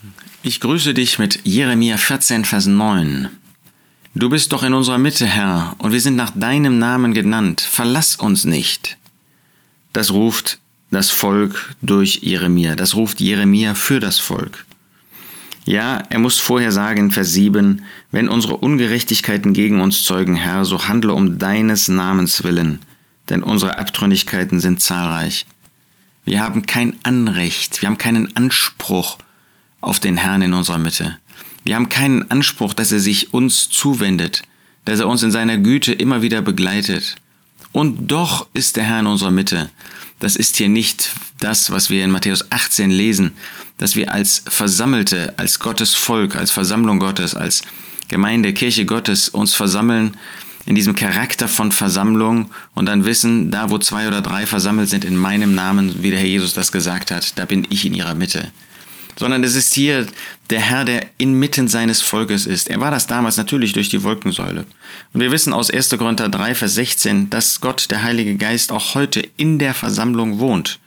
Ich grüße dich mit Jeremia 14, Vers 9. Du bist doch in unserer Mitte, Herr, und wir sind nach deinem Namen genannt. Verlass uns nicht. Das ruft das Volk durch Jeremia. Das ruft Jeremia für das Volk. Ja, er muss vorher sagen in Vers 7, wenn unsere Ungerechtigkeiten gegen uns zeugen, Herr, so handle um deines Namens willen, denn unsere Abtrünnigkeiten sind zahlreich. Wir haben kein Anrecht, wir haben keinen Anspruch auf den Herrn in unserer Mitte. Wir haben keinen Anspruch, dass er sich uns zuwendet, dass er uns in seiner Güte immer wieder begleitet. Und doch ist der Herr in unserer Mitte. Das ist hier nicht das, was wir in Matthäus 18 lesen, dass wir als Versammelte, als Gottes Volk, als Versammlung Gottes, als Gemeinde, Kirche Gottes uns versammeln in diesem Charakter von Versammlung und dann wissen, da wo 2 oder 3 versammelt sind in meinem Namen, wie der Herr Jesus das gesagt hat, da bin ich in ihrer Mitte. Sondern es ist hier der Herr, der inmitten seines Volkes ist. Er war das damals natürlich durch die Wolkensäule. Und wir wissen aus 1. Korinther 3, Vers 16, dass Gott, der Heilige Geist, auch heute in der Versammlung wohnt.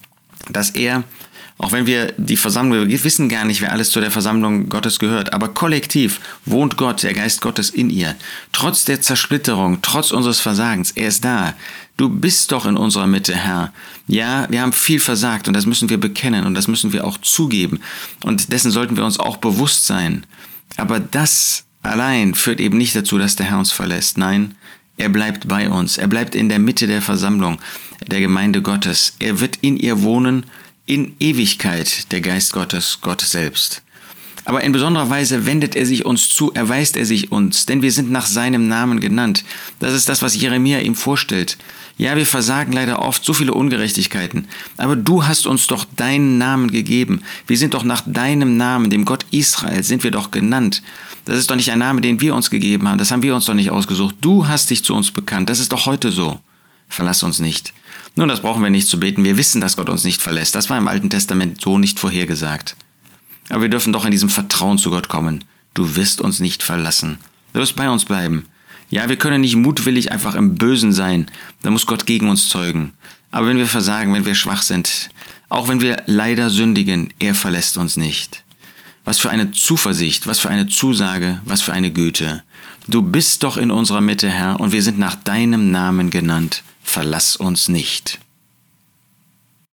Dass er, auch wenn wir die Versammlung, wir wissen gar nicht, wer alles zu der Versammlung Gottes gehört, aber kollektiv wohnt Gott, der Geist Gottes in ihr. Trotz der Zersplitterung, trotz unseres Versagens, er ist da. Du bist doch in unserer Mitte, Herr. Ja, wir haben viel versagt und das müssen wir bekennen und das müssen wir auch zugeben. Und dessen sollten wir uns auch bewusst sein. Aber das allein führt eben nicht dazu, dass der Herr uns verlässt. Nein, er bleibt bei uns. Er bleibt in der Mitte der Versammlung, der Gemeinde Gottes. Er wird in ihr wohnen, in Ewigkeit, der Geist Gottes, Gott selbst. Aber in besonderer Weise wendet er sich uns zu, erweist er sich uns, denn wir sind nach seinem Namen genannt. Das ist das, was Jeremia ihm vorstellt. Ja, wir versagen leider oft so viele Ungerechtigkeiten, aber du hast uns doch deinen Namen gegeben. Wir sind doch nach deinem Namen, dem Gott Israel, sind wir doch genannt. Das ist doch nicht ein Name, den wir uns gegeben haben, das haben wir uns doch nicht ausgesucht. Du hast dich zu uns bekannt, das ist doch heute so. Verlass uns nicht. Nun, das brauchen wir nicht zu beten, wir wissen, dass Gott uns nicht verlässt. Das war im Alten Testament so nicht vorhergesagt. Aber wir dürfen doch in diesem Vertrauen zu Gott kommen. Du wirst uns nicht verlassen. Du wirst bei uns bleiben. Ja, wir können nicht mutwillig einfach im Bösen sein. Da muss Gott gegen uns zeugen. Aber wenn wir versagen, wenn wir schwach sind, auch wenn wir leider sündigen, er verlässt uns nicht. Was für eine Zuversicht, was für eine Zusage, was für eine Güte. Du bist doch in unserer Mitte, Herr, und wir sind nach deinem Namen genannt. Verlass uns nicht.